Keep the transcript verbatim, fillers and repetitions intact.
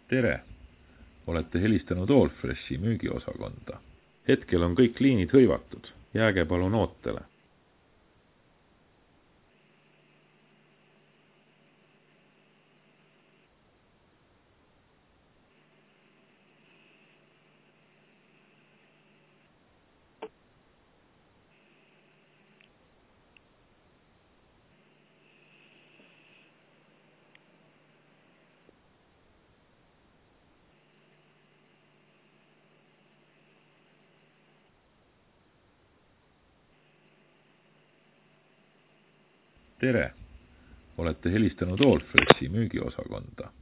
Tere! Olete helistanud Allfreshi müügiosakonda. Hetkel on kõik liinid hõivatud. Jääge palun ootele. Tere! Olete helistanud Allfreshi müügiosakonda.